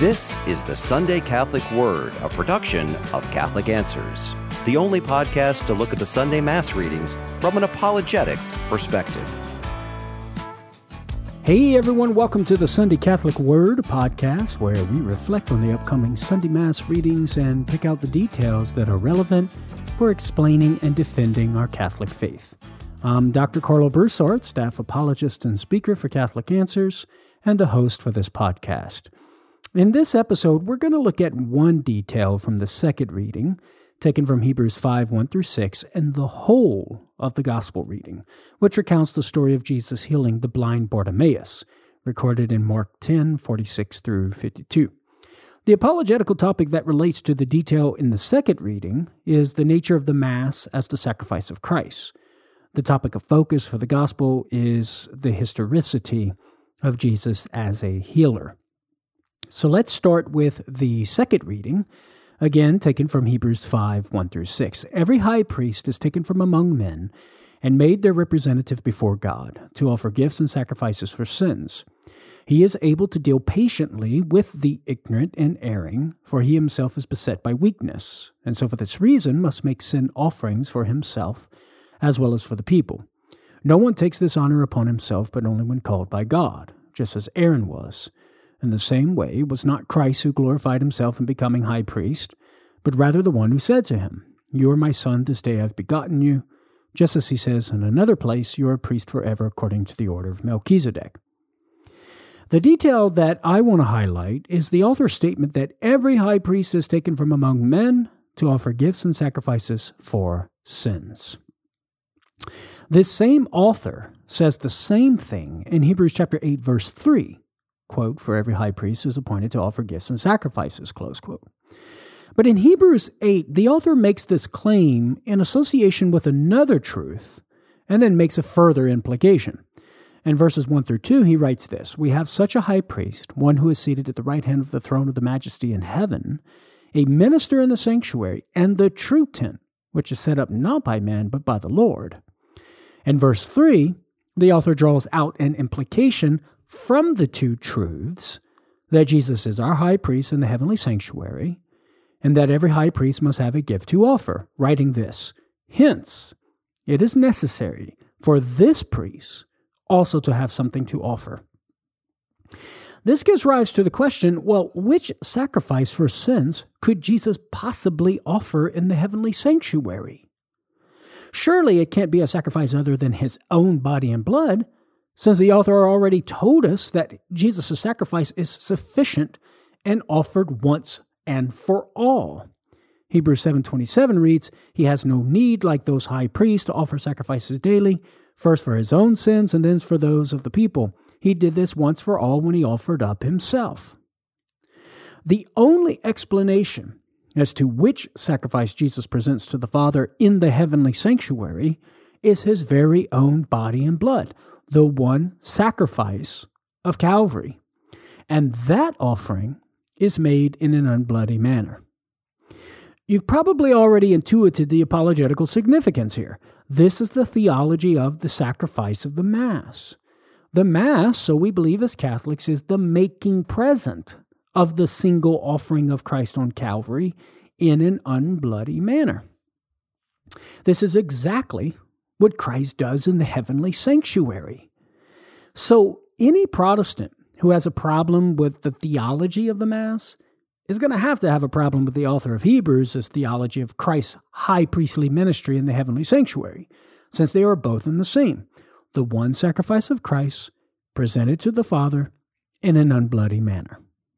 This is the Sunday Catholic Word, a production of Catholic Answers, the only podcast to look at the Sunday Mass readings from an apologetics perspective. Hey everyone, welcome to the Sunday Catholic Word podcast, where we reflect on the upcoming Sunday Mass readings and pick out the details that are relevant for explaining and defending our Catholic faith. I'm Dr. Carlo Broussard, staff apologist and speaker for Catholic Answers, and the host for this podcast. In this episode, we're going to look at one detail from the second reading, taken from Hebrews 5, 1-6, and the whole of the Gospel reading, which recounts the story of Jesus healing the blind Bartimaeus, recorded in Mark 10, 46-52. The apologetical topic that relates to the detail in the second reading is the nature of the Mass as the sacrifice of Christ. The topic of focus for the Gospel is the historicity of Jesus as a healer. So let's start with the second reading, again taken from Hebrews 5, 1-6. Every high priest is taken from among men and made their representative before God to offer gifts and sacrifices for sins. He is able to deal patiently with the ignorant and erring, for he himself is beset by weakness, and so for this reason must make sin offerings for himself as well as for the people. No one takes this honor upon himself, but only when called by God, just as Aaron was. In the same way, it was not Christ who glorified himself in becoming high priest, but rather the one who said to him, "You are my son, this day I have begotten you," just as he says in another place, "You are a priest forever according to the order of Melchizedek." The detail that I want to highlight is the author's statement that every high priest is taken from among men to offer gifts and sacrifices for sins. This same author says the same thing in Hebrews chapter 8, verse 3, quote, "For every high priest is appointed to offer gifts and sacrifices," close quote. But in Hebrews 8, the author makes this claim in association with another truth and then makes a further implication. In verses 1-2, he writes this, "We have such a high priest, one who is seated at the right hand of the throne of the majesty in heaven, a minister in the sanctuary and the true tent, which is set up not by man but by the Lord." In verse 3, the author draws out an implication from the two truths that Jesus is our high priest in the heavenly sanctuary, and that every high priest must have a gift to offer, writing this, "Hence, it is necessary for this priest also to have something to offer." This gives rise to the question, well, which sacrifice for sins could Jesus possibly offer in the heavenly sanctuary? Surely it can't be a sacrifice other than his own body and blood, since the author already told us that Jesus' sacrifice is sufficient and offered once and for all. Hebrews 7:27 reads, "He has no need, like those high priests, to offer sacrifices daily, first for his own sins and then for those of the people. He did this once for all when he offered up himself." The only explanation as to which sacrifice Jesus presents to the Father in the heavenly sanctuary is his very own body and blood, the one sacrifice of Calvary. And that offering is made in an unbloody manner. You've probably already intuited the apologetical significance here. This is the theology of the sacrifice of the Mass. The Mass, so we believe as Catholics, is the making present of the single offering of Christ on Calvary in an unbloody manner. This is exactly what Christ does in the heavenly sanctuary. So any Protestant who has a problem with the theology of the Mass is going to have a problem with the author of Hebrews' theology of Christ's high priestly ministry in the heavenly sanctuary, since they are both in the same, the one sacrifice of Christ presented to the Father in an unbloody manner.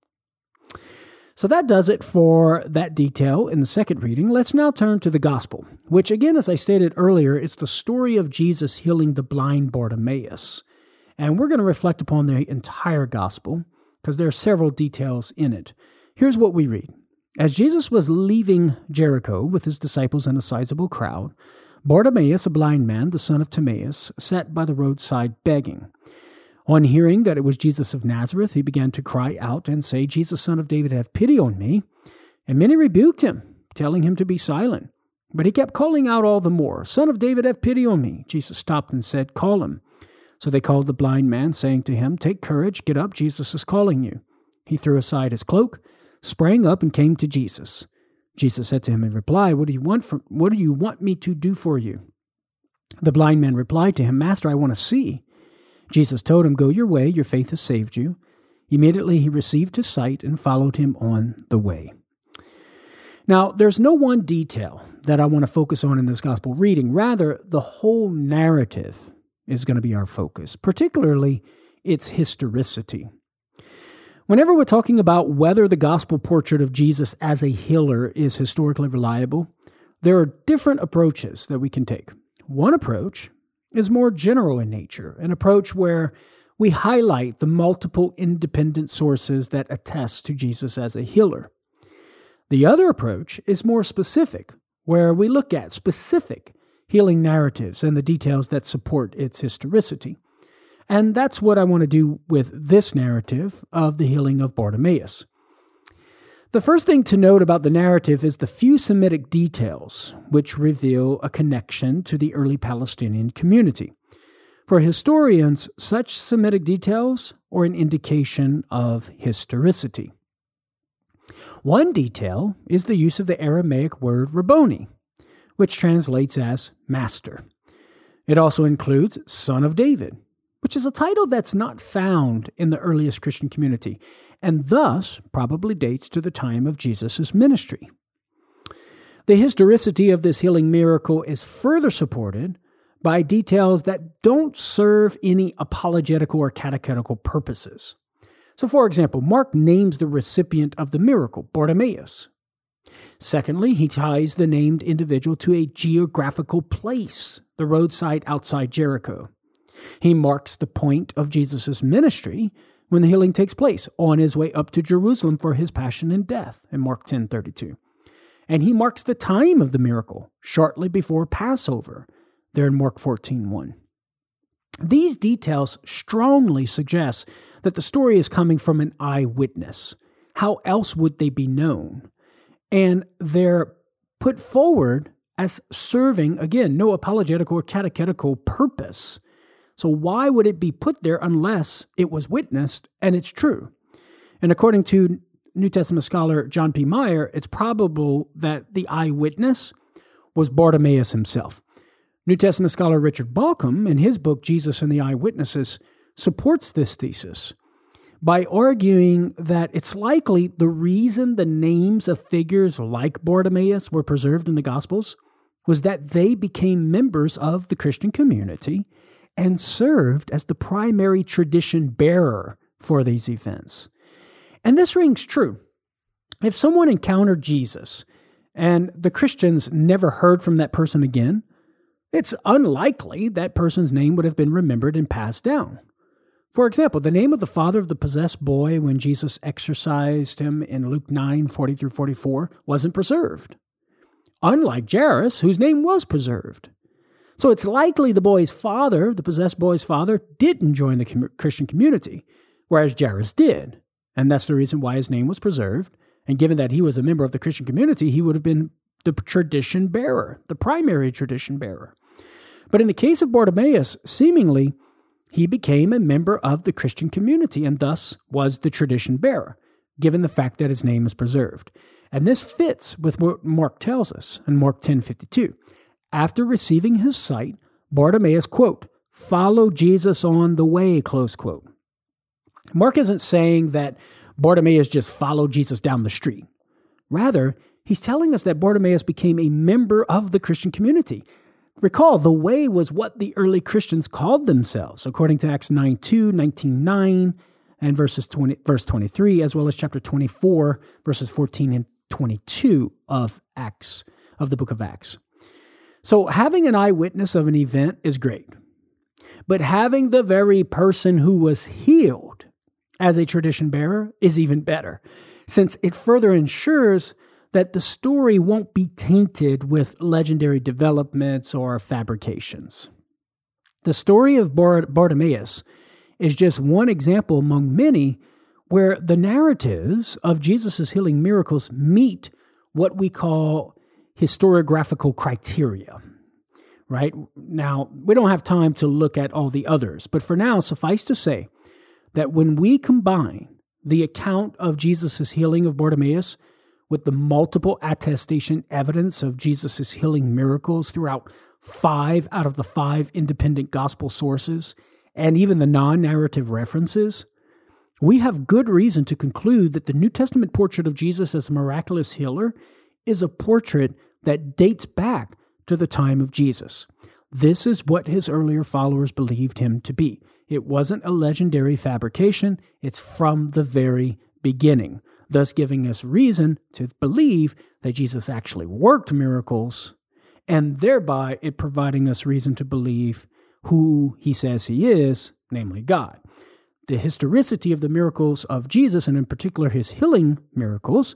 So that does it for that detail in the second reading. Let's now turn to the Gospel, which again, as I stated earlier, is the story of Jesus healing the blind Bartimaeus. And we're going to reflect upon the entire Gospel because there are several details in it. Here's what we read. As Jesus was leaving Jericho with his disciples and a sizable crowd, Bartimaeus, a blind man, the son of Timaeus, sat by the roadside begging. On hearing that it was Jesus of Nazareth, he began to cry out and say, "Jesus, son of David, have pity on me." And many rebuked him, telling him to be silent. But he kept calling out all the more, "Son of David, have pity on me." Jesus stopped and said, "Call him." So they called the blind man, saying to him, "Take courage, get up, Jesus is calling you." He threw aside his cloak, sprang up, and came to Jesus. Jesus said to him in reply, What do you want me to do for you? The blind man replied to him, Master, I want to see. Jesus told him, Go your way, your faith has saved you. Immediately he received his sight and followed him on the way. Now, there's no one detail that I want to focus on in this gospel reading. Rather, the whole narrative is going to be our focus, particularly its historicity. Whenever we're talking about whether the gospel portrait of Jesus as a healer is historically reliable, there are different approaches that we can take. One approach is more general in nature, an approach where we highlight the multiple independent sources that attest to Jesus as a healer. The other approach is more specific, where we look at specific healing narratives and the details that support its historicity. And that's what I want to do with this narrative of the healing of Bartimaeus. The first thing to note about the narrative is the few Semitic details which reveal a connection to the early Palestinian community. For historians, such Semitic details are an indication of historicity. One detail is the use of the Aramaic word Rabboni, which translates as master. It also includes son of David, which is a title that's not found in the earliest Christian community, and thus probably dates to the time of Jesus' ministry. The historicity of this healing miracle is further supported by details that don't serve any apologetical or catechetical purposes. So, for example, Mark names the recipient of the miracle, Bartimaeus. Secondly, he ties the named individual to a geographical place, the roadside outside Jericho. He marks the point of Jesus' ministry when the healing takes place, on his way up to Jerusalem for his passion and death, in Mark 10:32. And he marks the time of the miracle, shortly before Passover, there in Mark 14:1. These details strongly suggest that the story is coming from an eyewitness. How else would they be known? And they're put forward as serving, again, no apologetical or catechetical purpose. So why would it be put there unless it was witnessed and it's true? And according to New Testament scholar John P. Meyer, it's probable that the eyewitness was Bartimaeus himself. New Testament scholar Richard Bauckham, in his book Jesus and the Eyewitnesses, supports this thesis by arguing that it's likely the reason the names of figures like Bartimaeus were preserved in the Gospels was that they became members of the Christian community and served as the primary tradition bearer for these events. And this rings true. If someone encountered Jesus and the Christians never heard from that person again, it's unlikely that person's name would have been remembered and passed down. For example, the name of the father of the possessed boy when Jesus exorcised him in Luke 9:40-44 wasn't preserved, unlike Jairus, whose name was preserved. So it's likely the boy's father, the possessed boy's father, didn't join the Christian community, whereas Jairus did. And that's the reason why his name was preserved. And given that he was a member of the Christian community, he would have been the tradition bearer, the primary tradition bearer. But in the case of Bartimaeus, seemingly, he became a member of the Christian community and thus was the tradition bearer, given the fact that his name is preserved. And this fits with what Mark tells us in Mark 10:52. After receiving his sight, Bartimaeus, quote, followed Jesus on the way, close quote. Mark isn't saying that Bartimaeus just followed Jesus down the street. Rather, he's telling us that Bartimaeus became a member of the Christian community. Recall, the way was what the early Christians called themselves, according to Acts 9:2, 19:9, and verse 23, as well as chapter 24, verses 14 and 22 of the book of Acts. So having an eyewitness of an event is great. But having the very person who was healed as a tradition bearer is even better, since it further ensures that the story won't be tainted with legendary developments or fabrications. The story of Bartimaeus is just one example among many where the narratives of Jesus' healing miracles meet what we call historiographical criteria, right? Now, we don't have time to look at all the others, but for now, suffice to say that when we combine the account of Jesus' healing of Bartimaeus, with the multiple attestation evidence of Jesus' healing miracles throughout 5 out of the 5 independent gospel sources, and even the non-narrative references, we have good reason to conclude that the New Testament portrait of Jesus as a miraculous healer is a portrait that dates back to the time of Jesus. This is what his earlier followers believed him to be. It wasn't a legendary fabrication. It's from the very beginning, thus giving us reason to believe that Jesus actually worked miracles, and thereby it providing us reason to believe who he says he is, namely God. The historicity of the miracles of Jesus, and in particular his healing miracles,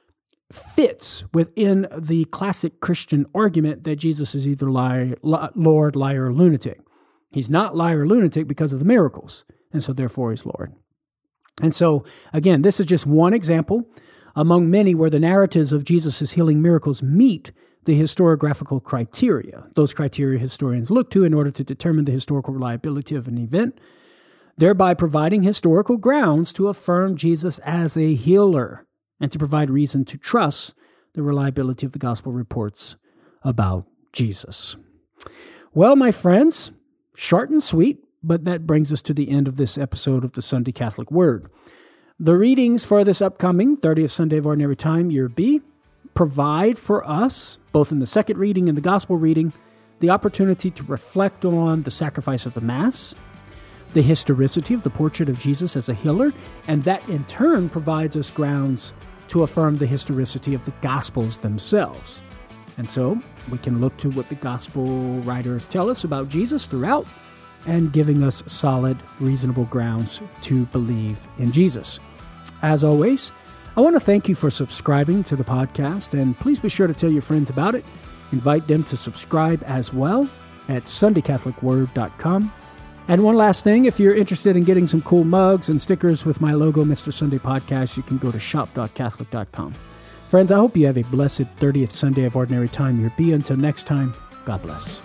fits within the classic Christian argument that Jesus is either Lord, liar, or lunatic. He's not liar or lunatic because of the miracles, and so therefore he's Lord. And so, again, this is just one example among many where the narratives of Jesus' healing miracles meet the historiographical criteria. Those criteria historians look to in order to determine the historical reliability of an event, thereby providing historical grounds to affirm Jesus as a healer and to provide reason to trust the reliability of the gospel reports about Jesus. Well, my friends, short and sweet, but that brings us to the end of this episode of the Sunday Catholic Word. The readings for this upcoming 30th Sunday of Ordinary Time, Year B, provide for us, both in the second reading and the gospel reading, the opportunity to reflect on the sacrifice of the Mass, the historicity of the portrait of Jesus as a healer, and that in turn provides us grounds to affirm the historicity of the Gospels themselves. And so we can look to what the Gospel writers tell us about Jesus throughout, and giving us solid, reasonable grounds to believe in Jesus. As always, I want to thank you for subscribing to the podcast, and please be sure to tell your friends about it. Invite them to subscribe as well at SundayCatholicWord.com. And one last thing, if you're interested in getting some cool mugs and stickers with my logo, Mr. Sunday Podcast, you can go to shop.catholic.com. Friends, I hope you have a blessed 30th Sunday of Ordinary Time, Year B. Until next time, God bless.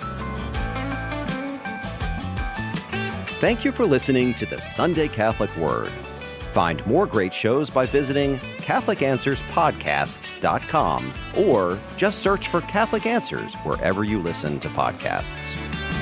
Thank you for listening to the Sunday Catholic Word. Find more great shows by visiting CatholicAnswersPodcasts.com or just search for Catholic Answers wherever you listen to podcasts.